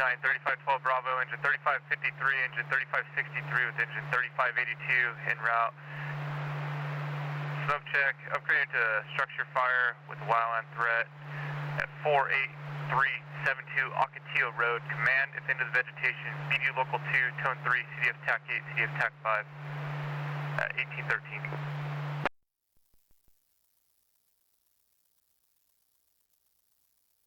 3512 Bravo, engine 3553, engine 3563 with engine 3582 en route. Smoke check, upgraded to structure fire with wildland threat at 48372 Ocotillo Road. Command if into the vegetation. BD local 2, tone 3, CDF TAC 8, CDF TAC 5 at 1813.